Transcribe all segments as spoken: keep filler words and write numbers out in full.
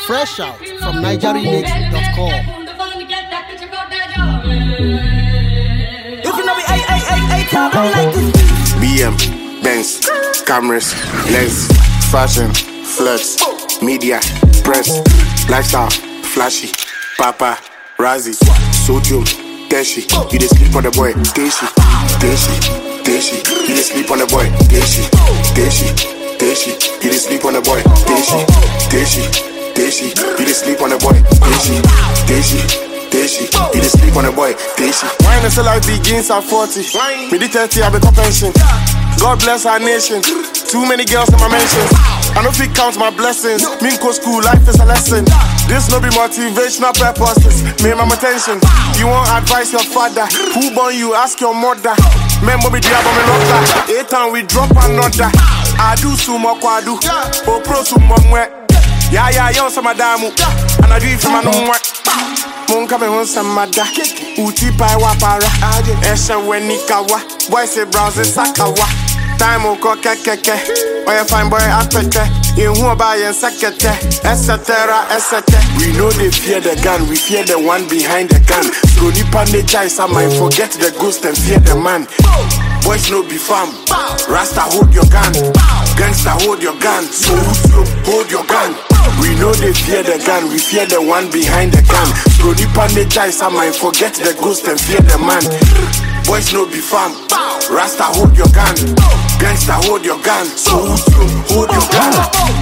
Fresh out from niger remix dot com. If you know me, ay, ay, ay, ay, tell me like this. B M, Benz, cameras, lens, fashion, flex, media, press, lifestyle, flashy, papa, razzie, sodium, Deshi. You dey sleep on the boy, Deshi, Deshi, Deshi. You dey sleep on the boy, Deshi, Deshi, Deshi. You dey sleep on the boy, Deshi, Deshi, Deshi. You dey sleep on the boy, Deshi, Deshi, Deshi. You dey sleep on the boy, Deshi. Why not sell life begins at forty? Me the thirty, I become pension. God bless our nation. Too many girls in my mentions. I don't fit count my blessings. Minko school, life is a lesson. This no be motivational purposes. Pay my attention. You want advice your father? Who born you? Ask your mother. Remember me, diabo me lotta. Eight time we drop another. I do sumo kwadu. O pro sumo mwe. Yeah yeah yo sama damu. And I do it for my numwe. Monka me hon samada. Uti pai wapara. Esha wenikawa. Boy say browse sakawa. Time oko kekeke. Oya fine boy apete. In who about and secete, et cetera, et cetera. We know they fear the gun, we fear the one behind the gun. So nipa nature is a mind, forget the ghost and fear the man. Boys no be fam, Rasta hold your gun, gangster hold your gun, so hold your gun. We know they fear the gun, we fear the one behind the gun. So nipa nature is a mind, forget the ghost and fear the man. Boys no be fam, Rasta hold your gun, gangster hold your gun, so hold your gun.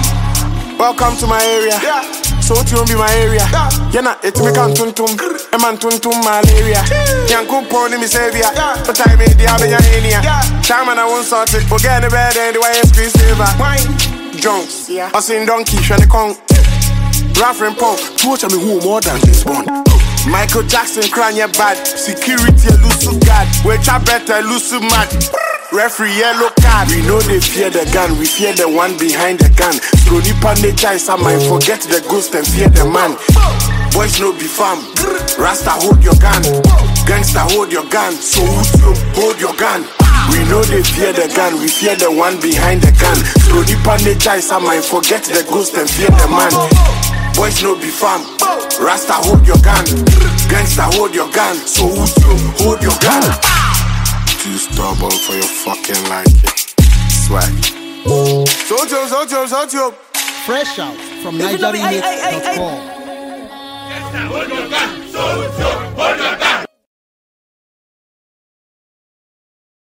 Welcome to my area, so to be my area. Yana it me can tuntum, a man tuntum malaria. Yanku pony me savior, but I made the Abiyania. Time and I won't sort it, forget the bed and the way it's Chris Saver. Jones, I seen donkey, shiny kong. Raffrin Punk, torture me who more than this one. Michael Jackson crying your bad. Security lose guard. Which I better lose mad. Referee yellow card. We know they fear the gun, we fear the one behind the gun. So nipa nature is a mind, forget the ghost and fear the man. Boys no be fam, Rasta hold your gun, gangster hold your gun, so hold your gun. We know they fear the gun, we fear the one behind the gun. So nipa nature is a mind, forget the ghost and fear the man. Boys no be fam, Rasta hold your gun, gangster hold your gun, so hold your gun. Too stubborn for your fucking liking. Swag. So tube, so tube, so tube. Fresh out from niger remix dot com. Hold your gun, so, so, hold your gun.